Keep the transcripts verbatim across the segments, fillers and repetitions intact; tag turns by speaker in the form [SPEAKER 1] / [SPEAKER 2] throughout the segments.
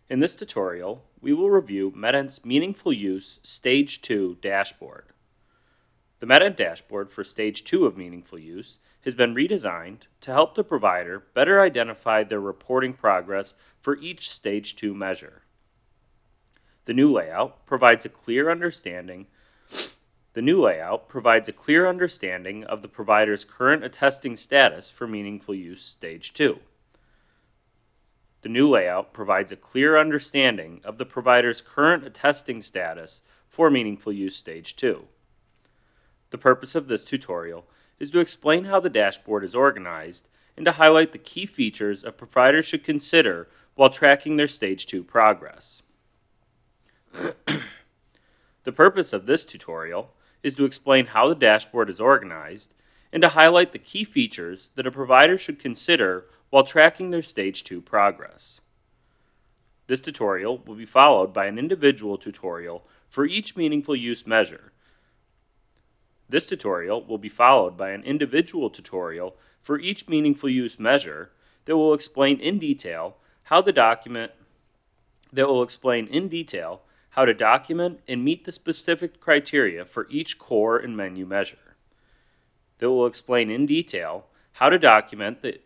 [SPEAKER 1] In this tutorial, we will review Medent's Meaningful Use Stage two dashboard. The Medent dashboard for Stage two of Meaningful Use has been redesigned to help the provider better identify their reporting progress for each Stage two measure. The new layout provides a clear understanding The new layout provides a clear understanding of the provider's current attesting status for Meaningful Use Stage two. The new layout provides a clear understanding of the provider's current attesting status for Meaningful Use Stage two. The purpose of this tutorial is to explain how the dashboard is organized and to highlight the key features a provider should consider while tracking their Stage two progress. The purpose of this tutorial is to explain how the dashboard is organized and to highlight the key features that a provider should consider while tracking their Stage two progress. This tutorial will be followed by an individual tutorial for each meaningful use measure. This tutorial will be followed by an individual tutorial for each meaningful use measure that will explain in detail how the document that will explain in detail how to document and meet the specific criteria for each core and menu measure. That will explain in detail how to document the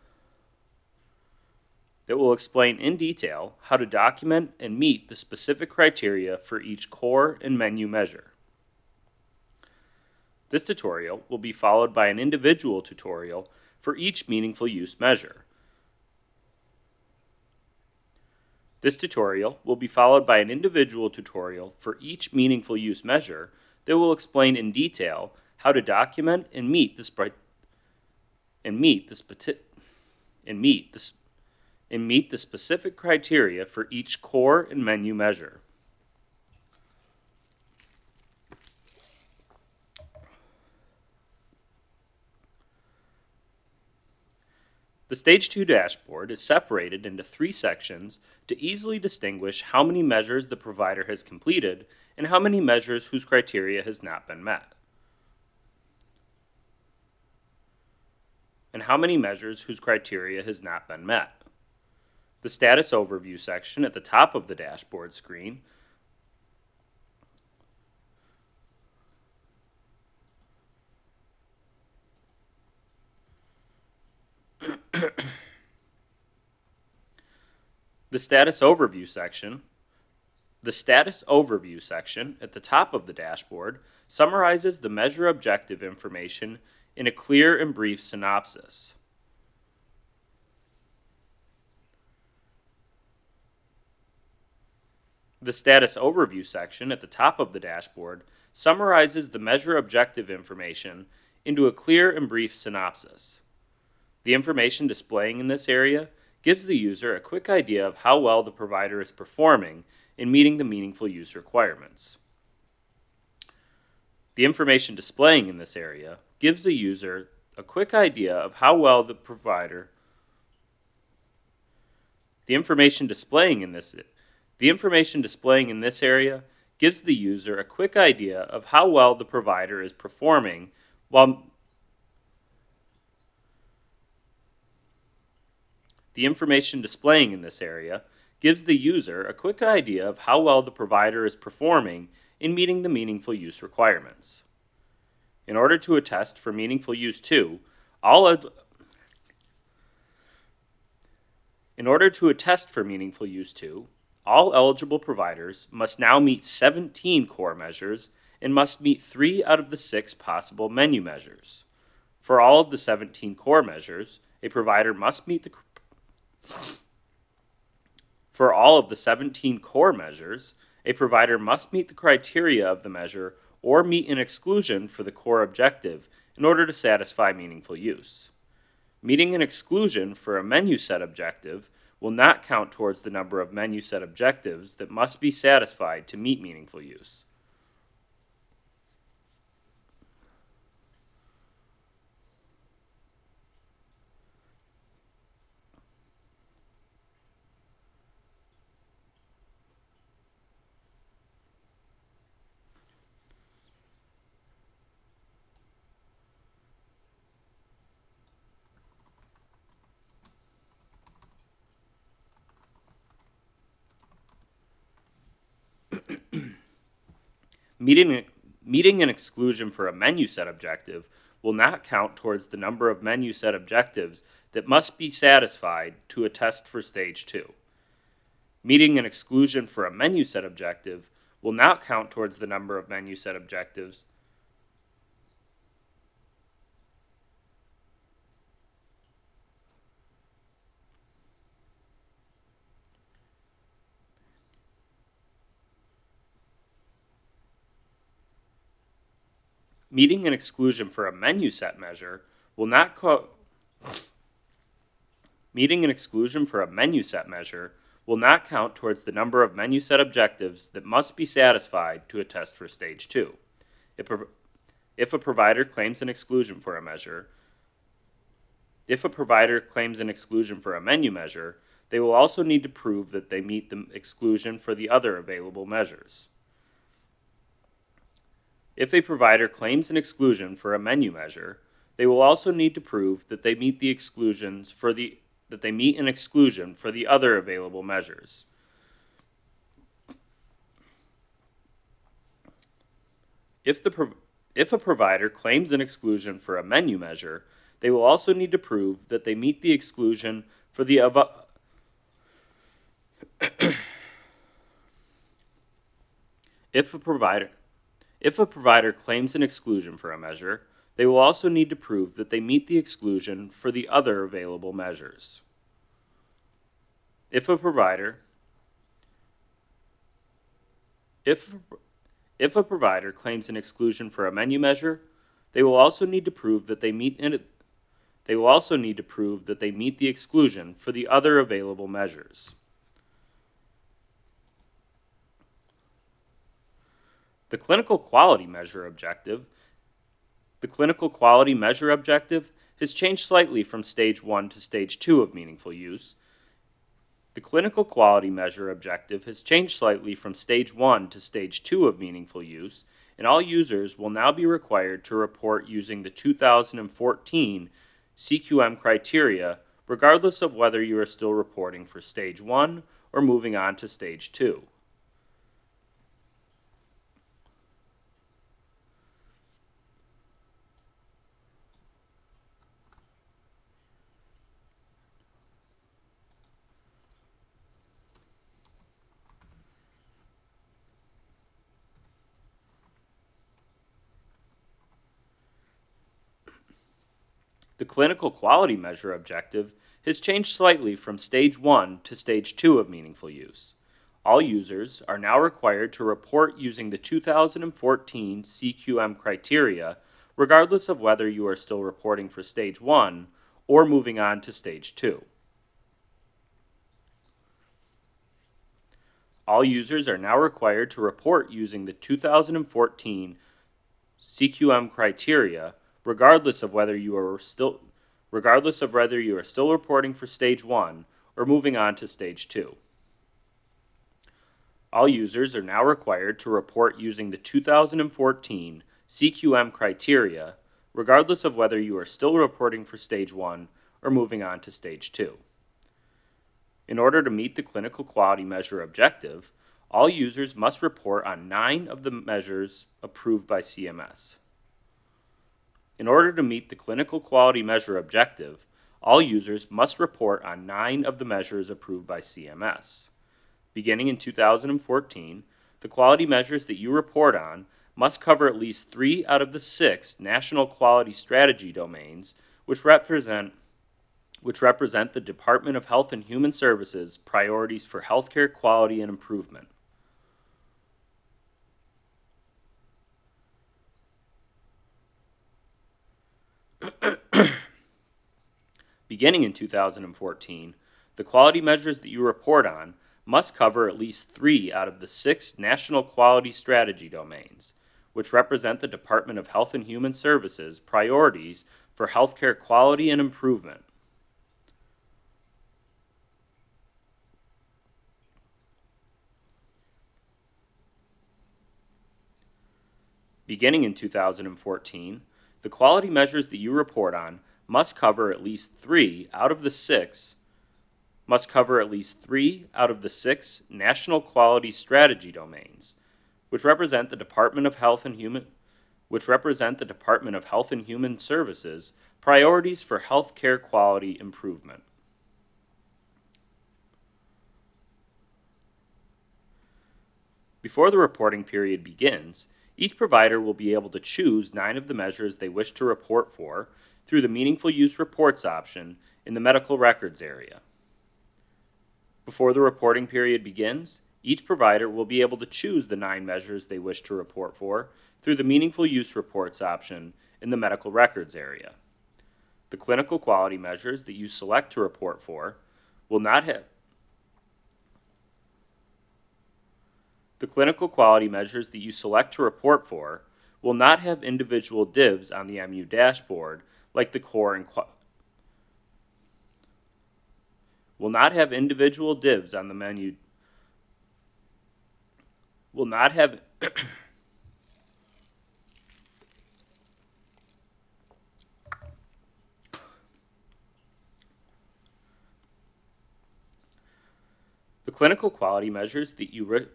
[SPEAKER 1] that will explain in detail how to document and meet the specific criteria for each core and menu measure. This tutorial will be followed by an individual tutorial for each meaningful use measure. This tutorial will be followed by an individual tutorial for each meaningful use measure that will explain in detail how to document and meet the sp- and meet the spe- and meet the sp- and meet the specific criteria for each core and menu measure. The Stage two dashboard is separated into three sections to easily distinguish how many measures the provider has completed and how many measures whose criteria has not been met. And how many measures whose criteria has not been met. The Status Overview section at the top of the dashboard screen The Status Overview section The Status Overview section at the top of the dashboard summarizes the measure objective information in a clear and brief synopsis. The Status Overview section at the top of the dashboard summarizes the measure objective information into a clear and brief synopsis. The information displaying in this area gives the user a quick idea of how well the provider is performing in meeting the meaningful use requirements. The information displaying in this area gives the user a quick idea of how well the provider The information displaying in this The information displaying in this area gives the user a quick idea of how well the provider is performing while The information displaying in this area gives the user a quick idea of how well the provider is performing in meeting the meaningful use requirements. In order to attest for meaningful use two, all ed- In order to attest for meaningful use two, all eligible providers must now meet seventeen core measures and must meet three out of the six possible menu measures. For all of the seventeen core measures, a provider must meet the For all of the seventeen core measures, a provider must meet the criteria of the measure or meet an exclusion for the core objective in order to satisfy meaningful use. Meeting an exclusion for a menu set objective will not count towards the number of menu set objectives that must be satisfied to meet meaningful use. Meeting, meeting an exclusion for a menu set objective will not count towards the number of menu set objectives that must be satisfied to attest for Stage two. Meeting an exclusion for a menu set objective will not count towards the number of menu set objectives Meeting an exclusion for a menu set measure will not co- Meeting an exclusion for a menu set measure will not count towards the number of menu set objectives that must be satisfied to attest for Stage two. If a, if a provider claims an exclusion for a measure, if a provider claims an exclusion for a menu measure, they will also need to prove that they meet the exclusion for the other available measures. If a provider claims an exclusion for a menu measure, they will also need to prove that they meet the exclusions for the that they meet an exclusion for the other available measures. If the if a provider claims an exclusion for a menu measure, they will also need to prove that they meet the exclusion for the of if a provider If a provider claims an exclusion for a measure, they will also need to prove that they meet the exclusion for the other available measures. If a provider if, if a provider claims an exclusion for a menu measure, they will also need to prove that they meet in, they will also need to prove that they meet the exclusion for the other available measures. The clinical quality measure objective The clinical quality measure objective has changed slightly from Stage one to Stage two of meaningful use. The clinical quality measure objective has changed slightly from Stage one to Stage two of meaningful use, and all users will now be required to report using the two thousand fourteen C Q M criteria, regardless of whether you are still reporting for Stage one or moving on to Stage two. The clinical quality measure objective has changed slightly from Stage one to Stage two of meaningful use. All users are now required to report using the two thousand fourteen C Q M criteria, regardless of whether you are still reporting for Stage one or moving on to Stage two. All users are now required to report using the two thousand fourteen C Q M criteria, regardless of whether you are still regardless of whether you are still reporting for Stage one or moving on to Stage two. All users are now required to report using the two thousand fourteen C Q M criteria, regardless of whether you are still reporting for Stage one or moving on to Stage two. In order to meet the clinical quality measure objective, all users must report on nine of the measures approved by C M S. In order to meet the clinical quality measure objective, all users must report on nine of the measures approved by C M S. Beginning in two thousand fourteen, the quality measures that you report on must cover at least three out of the six national quality strategy domains, which represent which represent the Department of Health and Human Services priorities for healthcare quality and improvement. Beginning in two thousand fourteen, the quality measures that you report on must cover at least three out of the six national quality strategy domains, which represent the Department of Health and Human Services priorities for healthcare quality and improvement. Beginning in two thousand fourteen, the quality measures that you report on must cover at least three out of the six must cover at least three out of the six national quality strategy domains, which represent the Department of Health and Human which represent the Department of Health and Human Services priorities for healthcare quality improvement. Before the reporting period begins, each provider will be able to choose nine of the measures they wish to report for through the Meaningful Use Reports option in the Medical Records area. Before the reporting period begins, each provider will be able to choose the nine measures they wish to report for through the Meaningful Use Reports option in the Medical Records area. The clinical quality measures that you select to report for will not have The clinical quality measures that you select to report for will not have individual divs on the M U dashboard like the core and qu- will not have individual divs on the menu will not have the clinical quality measures that you re-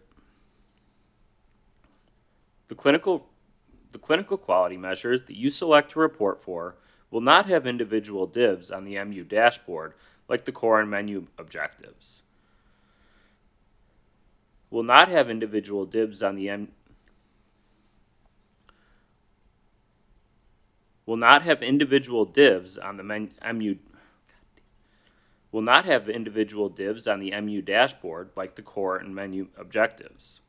[SPEAKER 1] the clinical the clinical quality measures that you select to report for will not have individual divs on the M U dashboard like the core and menu objectives. Will not have individual divs on the M will not have individual divs on the men, M U will not have individual divs on the M U dashboard like the core and menu objectives.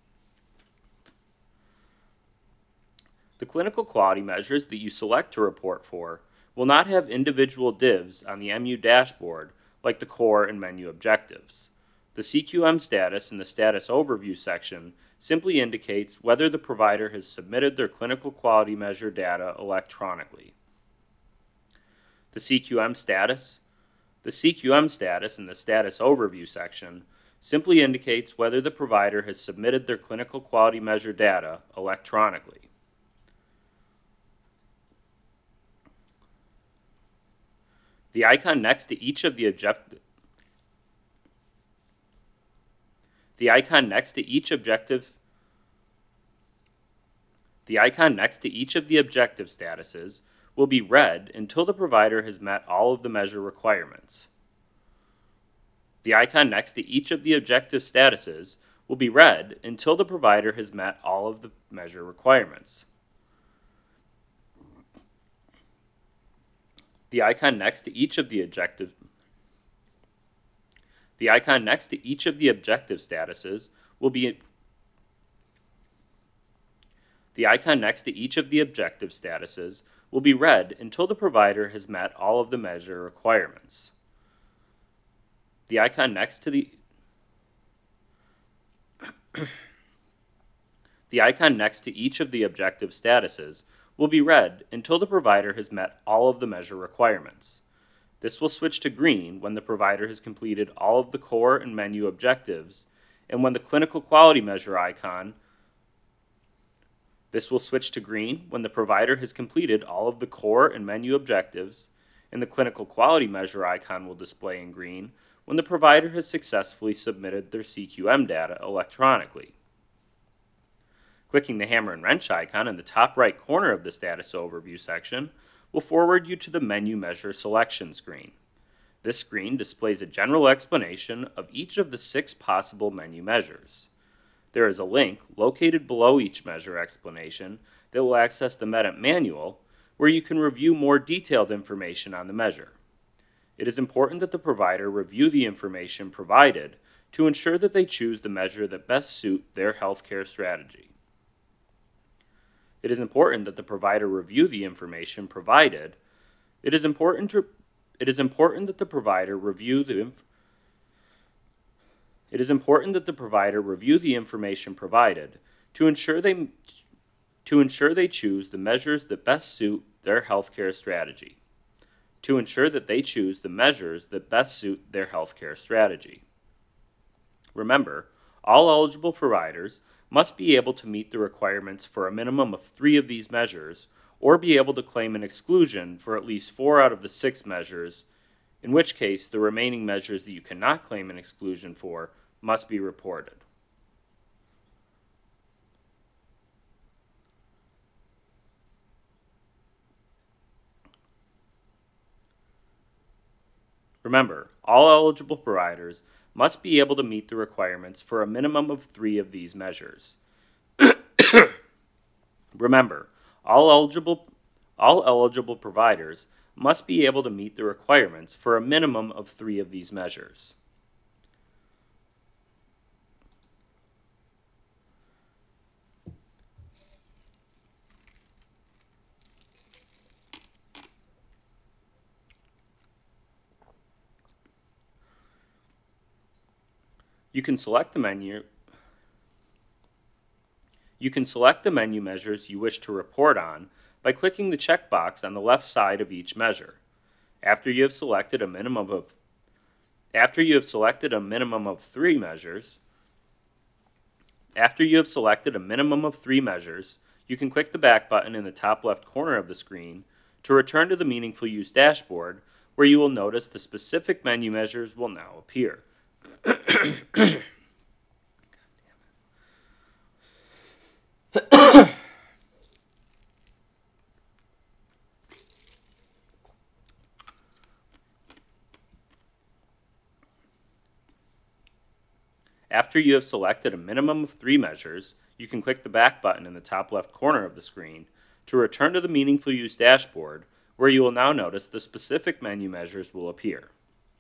[SPEAKER 1] The clinical quality measures that you select to report for will not have individual divs on the M U dashboard like the core and menu objectives. The C Q M status in the Status Overview section simply indicates whether the provider has submitted their clinical quality measure data electronically. The C Q M status The C Q M status in the Status Overview section simply indicates whether the provider has submitted their clinical quality measure data electronically. The icon next to each of the objective The icon next to each objective The icon next to each of the objective statuses will be red until the provider has met all of the measure requirements. The icon next to each of the objective statuses will be red until the provider has met all of the measure requirements. The icon next to each of the objective The icon next to each of the objective statuses will be The icon next to each of the objective statuses will be red until the provider has met all of the measure requirements. The icon next to the The icon next to each of the objective statuses will be red until the provider has met all of the measure requirements. This will switch to green when the provider has completed all of the core and menu objectives, and when the clinical quality measure icon This will switch to green when the provider has completed all of the core and menu objectives, and the clinical quality measure icon will display in green when the provider has successfully submitted their C Q M data electronically. Clicking the hammer and wrench icon in the top right corner of the Status Overview section will forward you to the Menu Measure Selection screen. This screen displays a general explanation of each of the six possible menu measures. There is a link located below each measure explanation that will access the MEDENT manual, where you can review more detailed information on the measure. It is important that the provider review the information provided to ensure that they choose the measure that best suit their healthcare strategy. It is important that the provider review the information provided. It is important to it is important that the provider review the inf- It is important that the provider review the information provided to ensure they to ensure they choose the measures that best suit their healthcare strategy. To ensure that they choose the measures that best suit their healthcare strategy. Remember, all eligible providers must be able to meet the requirements for a minimum of three of these measures, or be able to claim an exclusion for at least four out of the six measures, in which case the remaining measures that you cannot claim an exclusion for must be reported. Remember, all eligible providers must be able to meet the requirements for a minimum of three of these measures. Remember, all eligible, all eligible providers must be able to meet the requirements for a minimum of three of these measures. You can select the menu You can select the menu measures you wish to report on by clicking the checkbox on the left side of each measure. After you have selected a minimum of After you have selected a minimum of three measures, After you have selected a minimum of three measures, you can click the back button in the top left corner of the screen to return to the Meaningful Use dashboard, where you will notice the specific menu measures will now appear. After you have selected a minimum of three measures, you can click the back button in the top left corner of the screen to return to the Meaningful Use dashboard, where you will now notice the specific menu measures will appear.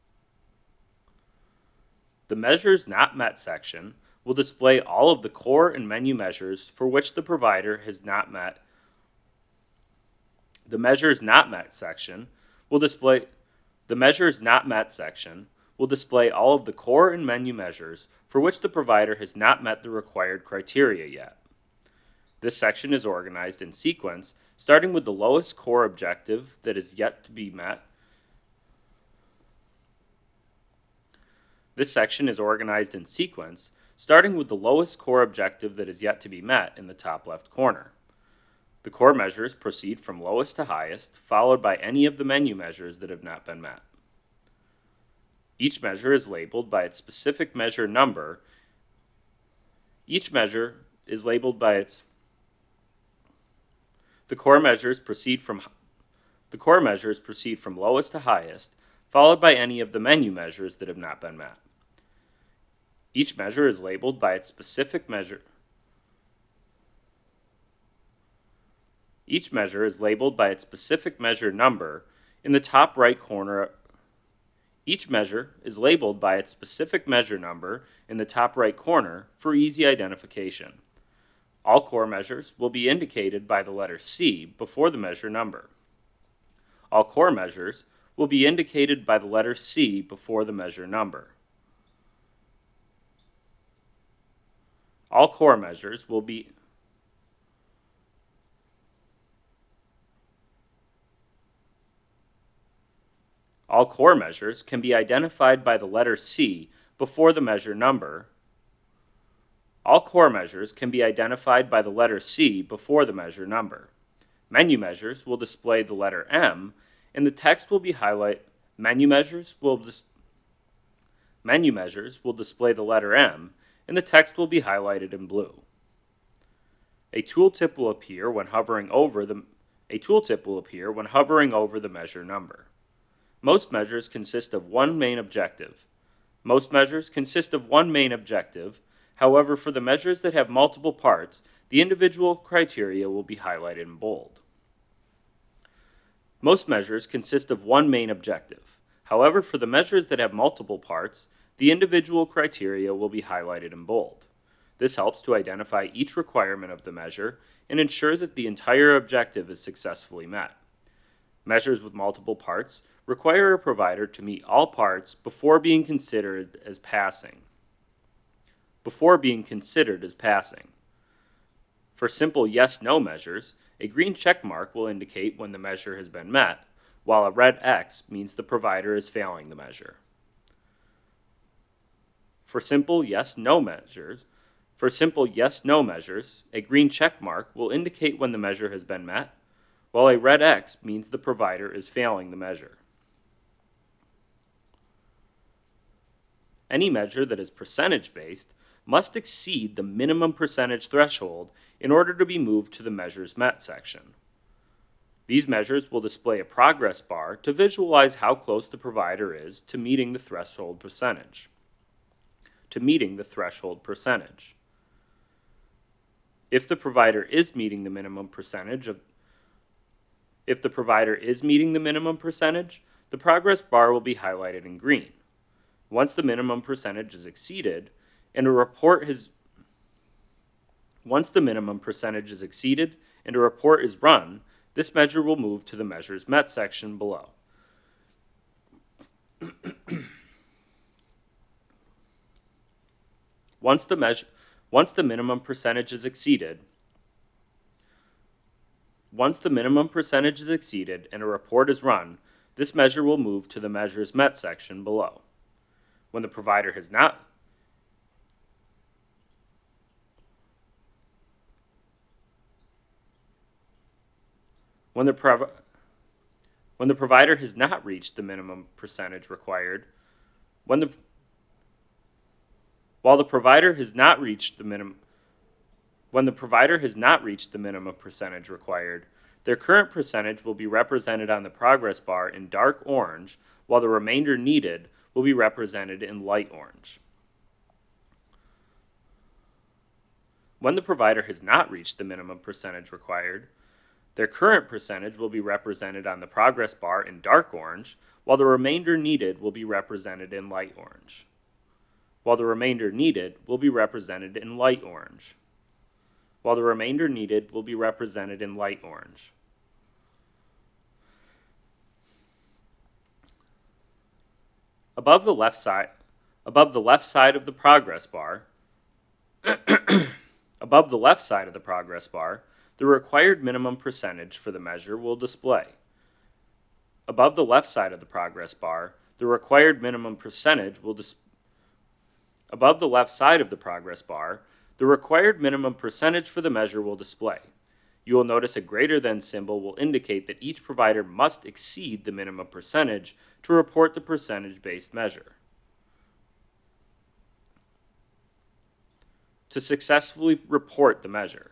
[SPEAKER 1] The Measures Not Met section will display all of the core and menu measures for which the provider has not met. The Measures Not Met section will display the Measures Not Met section will display all of the core and menu measures for which the provider has not met the required criteria yet. This section is organized in sequence, starting with the lowest core objective that is yet to be met. This section is organized in sequence, starting with the lowest core objective that is yet to be met in the top left corner. The core measures proceed from lowest to highest, followed by any of the menu measures that have not been met. Each measure is labeled by its specific measure number. Each measure is labeled by its The core measures proceed from the core measures proceed from lowest to highest, followed by any of the menu measures that have not been met. Each measure is labeled by its specific measure. Each measure is labeled by its specific measure number in the top right corner. Each measure is labeled by its specific measure number in the top right corner for easy identification. All core measures will be indicated by the letter C before the measure number. All core measures will be indicated by the letter C before the measure number. All core measures will be All core measures can be identified by the letter C before the measure number. All core measures can be identified by the letter C before the measure number. Menu measures will display the letter M, and the text will be highlighted. Menu measures will dis- Menu measures will display the letter M, and the text will be highlighted in blue. A tooltip will appear when hovering over the A tooltip will appear when hovering over the measure number. Most measures consist of one main objective. Most measures consist of one main objective. However, for the measures that have multiple parts, the individual criteria will be highlighted in bold. Most measures consist of one main objective. However, for the measures that have multiple parts, the individual criteria will be highlighted in bold. This helps to identify each requirement of the measure and ensure that the entire objective is successfully met. Measures with multiple parts require a provider to meet all parts before being considered as passing. Before being considered as passing. For simple yes-no measures, a green check mark will indicate when the measure has been met, while a red X means the provider is failing the measure. For simple yes-no measures, for simple yes-no measures, a green check mark will indicate when the measure has been met, while a red X means the provider is failing the measure. Any measure that is percentage-based must exceed the minimum percentage threshold in order to be moved to the Measures Met section. These measures will display a progress bar to visualize how close the provider is to meeting the threshold percentage. To meeting the threshold percentage. If the provider is meeting the minimum percentage of If the provider is meeting the minimum percentage, the progress bar will be highlighted in green. Once the minimum percentage is exceeded and a report has Once the minimum percentage is exceeded and a report is run, this measure will move to the Measures Met section below. Once the measure Once the minimum percentage is exceeded, Once the minimum percentage is exceeded and a report is run, this measure will move to the Measures Met section below. When the provider has not When the, prov- when the provider has not reached the minimum percentage required, when the while the provider has not reached the minimum when the provider has not reached the minimum percentage required, their current percentage will be represented on the progress bar in dark orange, while the remainder needed will be represented in light orange. When the provider has not reached the minimum percentage required, their current percentage will be represented on the progress bar in dark orange, while the remainder needed will be represented in light orange. While the remainder needed will be represented in light orange. While the remainder needed will be represented in light orange. Above the left side, above the left side of the progress bar, above the left side of the progress bar, the required minimum percentage for the measure will display. Above the left side of the progress bar, the required minimum percentage will dis- Above the left side of the progress bar, the required minimum percentage for the measure will display. You will notice a greater than symbol will indicate that each provider must exceed the minimum percentage to report the percentage-based measure. To successfully report the measure.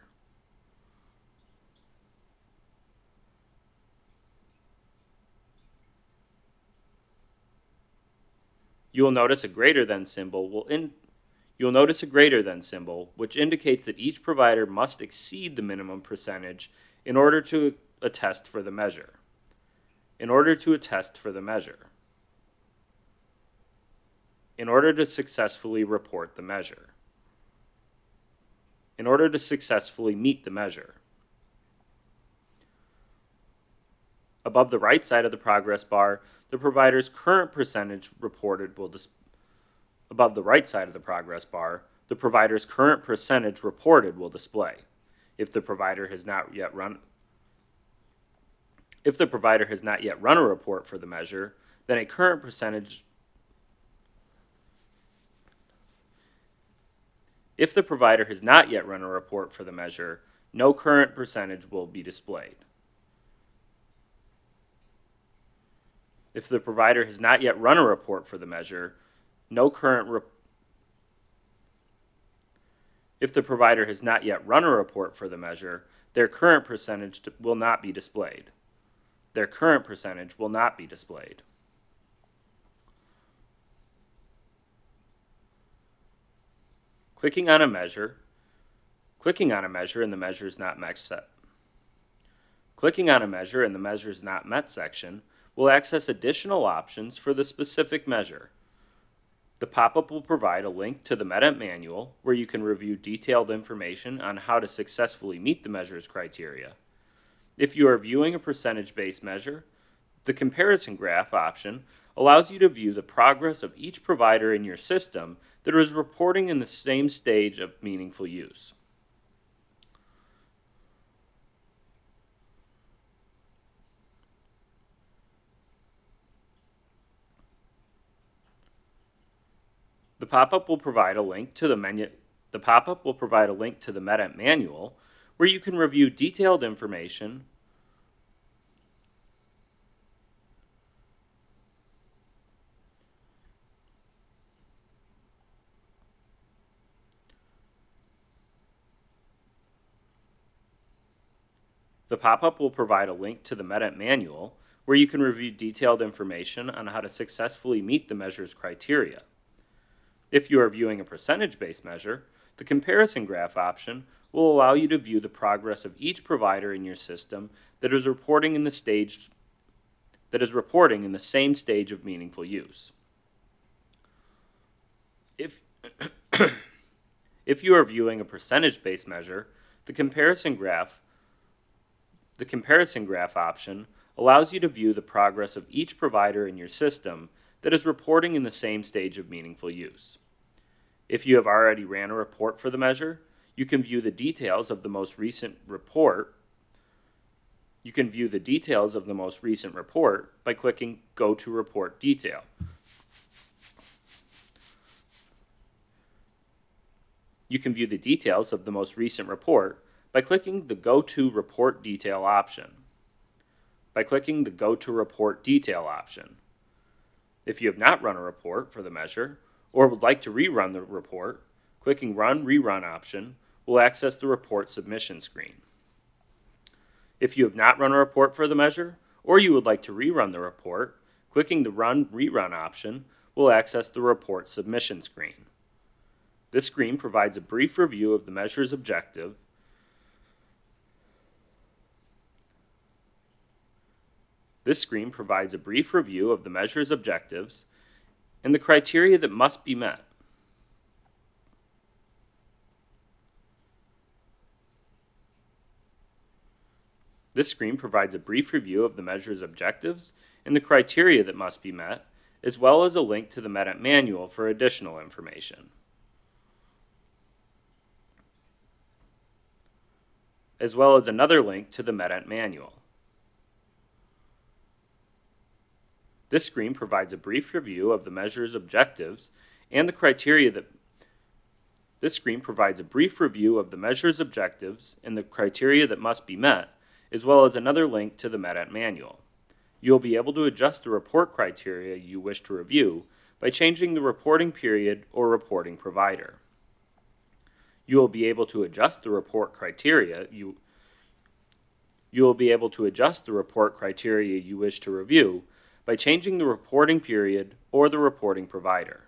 [SPEAKER 1] You will notice a greater than symbol will in You'll notice a greater than symbol, which indicates that each provider must exceed the minimum percentage in order to attest for the measure. In order to attest for the measure. In order to successfully report the measure. In order to successfully meet the measure. Above the right side of the progress bar, the provider's current percentage reported will display. Above the right side of the progress bar, the provider's current percentage reported will display. If the provider has not yet run If the provider has not yet run a report for the measure, then a current percentage If the provider has not yet run a report for the measure, no current percentage will be displayed. If the provider has not yet run a report for the measure, no current re- If the provider has not yet run a report for the measure, their current percentage will not be displayed. Their current percentage will not be displayed. Clicking on a measure, clicking on a measure in the Measures Not Met set. Clicking on a measure in the Measures Not Met section will access additional options for the specific measure. The pop-up will provide a link to the METENT manual where you can review detailed information on how to successfully meet the measure's criteria. If you are viewing a percentage-based measure, the comparison graph option allows you to view the progress of each provider in your system that is reporting in the same stage of meaningful use. The pop-up will provide a link to the menu. The pop-up will provide a link to the METENT manual where you can review detailed information The The pop-up will provide a link to the METENT manual where you can review detailed information on how to successfully meet the measure's criteria. If you are viewing a percentage-based measure, the comparison graph option will allow you to view the progress of each provider in your system that is reporting in the stage that is reporting in the same stage of meaningful use. If if you are viewing a percentage-based measure, the comparison graph the comparison graph option allows you to view the progress of each provider in your system that is reporting in the same stage of meaningful use. If you have already ran a report for the measure, you can view the details of the most recent report. You can view the details of the most recent report by clicking Go to Report Detail. You can view the details of the most recent report by clicking the Go to Report Detail option. By clicking the Go to Report Detail option. If you have not run a report for the measure or would like to rerun the report, clicking Run Rerun option will access the report submission screen. If you have not run a report for the measure or you would like to rerun the report, clicking the Run Rerun option will access the report submission screen. This screen provides a brief review of the measure's objective, This screen provides a brief review of the measure's objectives and the criteria that must be met. This screen provides a brief review of the measure's objectives and the criteria that must be met, as well as a link to the METENT manual for additional information. As well as another link to the METENT manual. This screen provides a brief review of the measure's objectives and the criteria that This screen provides a brief review of the measure's objectives and the criteria that must be met, as well as another link to the METENT manual. You will be able to adjust the report criteria you wish to review by changing the reporting period or reporting provider. You will be able to adjust the report criteria you You will be able to adjust the report criteria you wish to review by changing the reporting period or the reporting provider.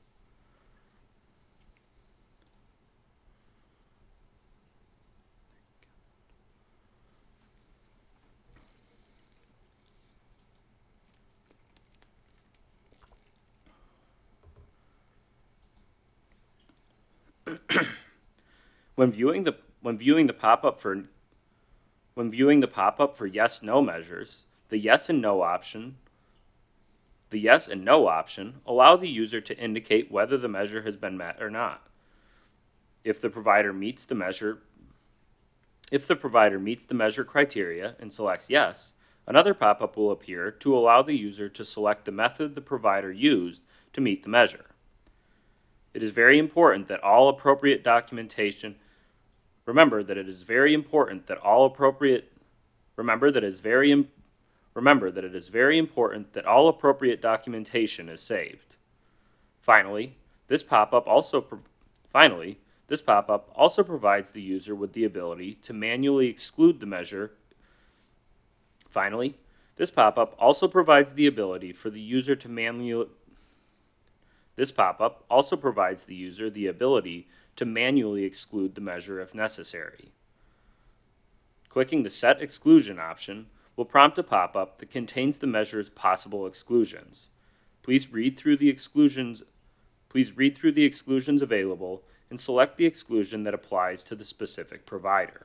[SPEAKER 1] When viewing the when viewing the pop-up for when viewing the pop-up for yes/no measures, the yes and no option The yes and no option allow the user to indicate whether the measure has been met or not. If the provider meets the measure If the provider meets the measure criteria and selects yes, another pop-up will appear to allow the user to select the method the provider used to meet the measure. It is very important that all appropriate documentation Remember that it is very important that all appropriate Remember that it is very important Remember that it is very important that all appropriate documentation is saved. Finally, this pop-up also pro finally, this pop-up also provides the user with the ability to manually exclude the measure. Finally, this pop-up also provides the ability for the user to manually This pop-up also provides the user the ability to manually exclude the measure if necessary. Clicking the Set Exclusion option will prompt a pop-up that contains the measure's possible exclusions. Please read through the exclusions Please read through the exclusions available and select the exclusion that applies to the specific provider.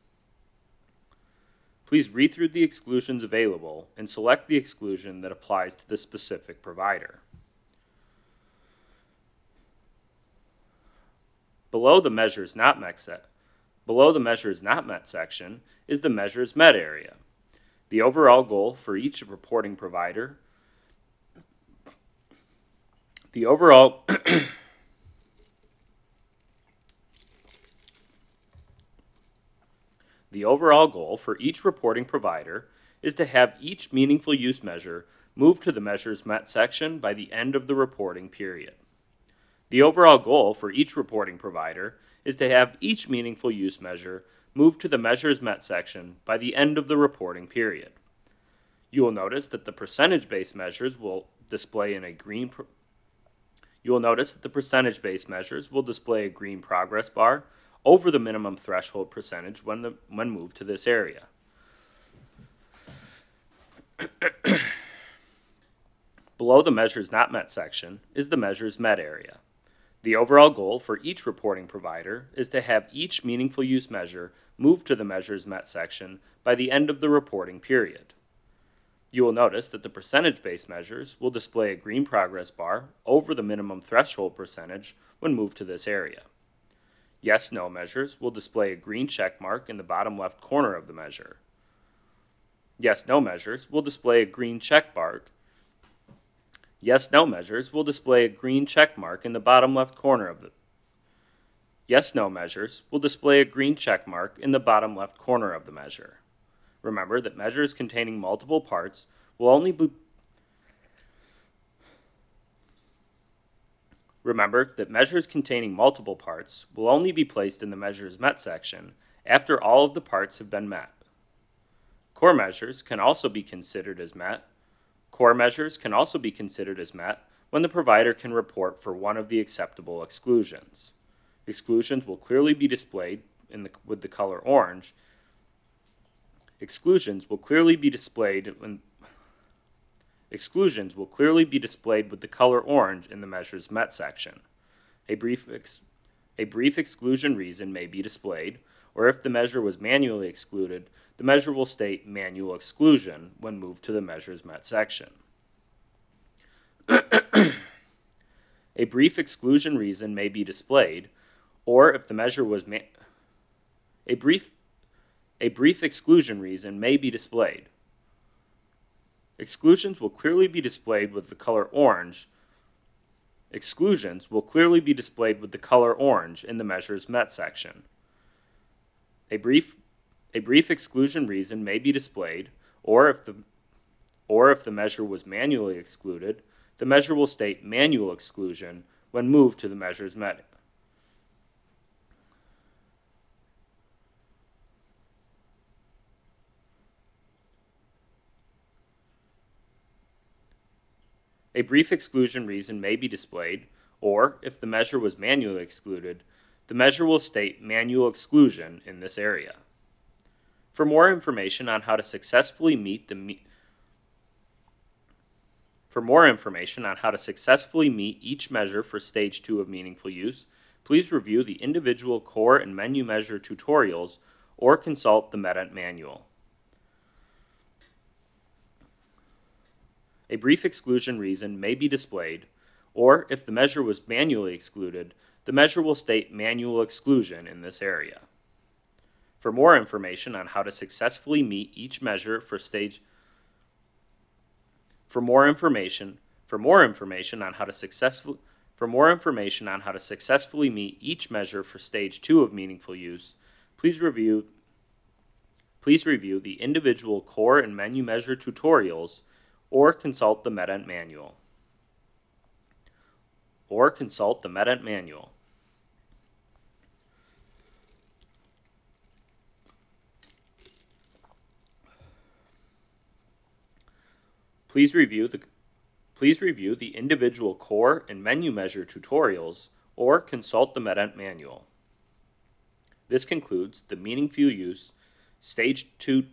[SPEAKER 1] Please read through the exclusions available and select the exclusion that applies to the specific provider. Below the Measures Not Met set, below the Measures Not Met section is the Measures Met area. The overall goal for each reporting provider The overall The overall goal for each reporting provider is to have each meaningful use measure move to the Measures Met section by the end of the reporting period. The overall goal for each reporting provider is to have each meaningful use measure move to the Measures Met section by the end of the reporting period. You will notice that the percentage-based measures will display in a green pro- You will notice that the percentage-based measures will display a green progress bar over the minimum threshold percentage when, the, when moved to this area. Below the Measures Not Met section is the Measures Met area. The overall goal for each reporting provider is to have each meaningful use measure move to the Measures Met section by the end of the reporting period. You will notice that the percentage-based measures will display a green progress bar over the minimum threshold percentage when moved to this area. Yes/No measures will display a green check mark in the bottom left corner of the measure. Yes/No measures will display a green check mark. Yes/No measures will display a green check mark in the bottom left corner of the Yes/No measures will display a green check mark in the bottom left corner of the measure. Remember that measures containing multiple parts will only be Remember that measures containing multiple parts will only be placed in the Measures Met section after all of the parts have been met. Core measures can also be considered as met. Core measures can also be considered as met when the provider can report for one of the acceptable exclusions. Exclusions will clearly be displayed in the, with the color orange. Exclusions will clearly be displayed when Exclusions will clearly be displayed with the color orange in the Measures Met section. A brief, ex, a brief exclusion reason may be displayed, or if the measure was manually excluded, the measure will state Manual Exclusion when moved to the Measures Met section. A brief exclusion reason may be displayed, or if the measure was ma- a brief a brief exclusion reason may be displayed. Exclusions will clearly be displayed with the color orange. Exclusions will clearly be displayed with the color orange in the Measures Met section. A brief a brief exclusion reason may be displayed, or if the or if the measure was manually excluded, the measure will state Manual Exclusion when moved to the Measures Met. A brief exclusion reason may be displayed, or if the measure was manually excluded, the measure will state Manual Exclusion in this area. For more information on how to successfully meet the me- For more information on how to successfully meet each measure for Stage two of Meaningful Use, please review the individual core and menu measure tutorials or consult the MEDENT manual. A brief exclusion reason may be displayed, or if the measure was manually excluded, the measure will state Manual Exclusion in this area. For more information on how to successfully meet each measure for stage For more information, for more information on how to successfully For more information on how to successfully meet each measure for Stage two of Meaningful Use, please review Please review the individual core and menu measure tutorials or consult the MEDENT manual. Or consult the MEDENT manual. Please review the Please review the individual core and menu measure tutorials or consult the MEDENT manual. This concludes the Meaningful Use Stage two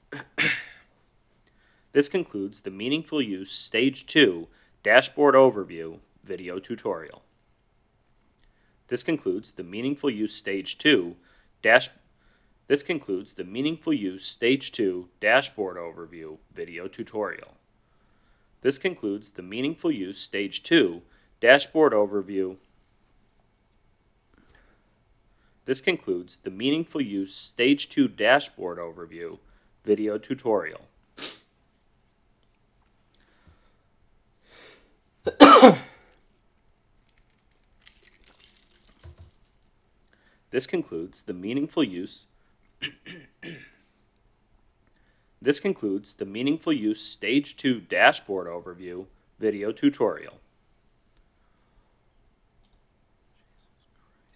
[SPEAKER 1] This concludes the Meaningful Use Stage two Dashboard Overview video tutorial. This concludes the Meaningful Use Stage two Dash This concludes the Meaningful Use Stage two Dashboard Overview video tutorial. This concludes the Meaningful Use Stage two Dashboard Overview. This concludes the Meaningful Use Stage two Dashboard Overview video tutorial. This concludes the Meaningful Use This concludes the Meaningful Use Stage two Dashboard Overview video tutorial.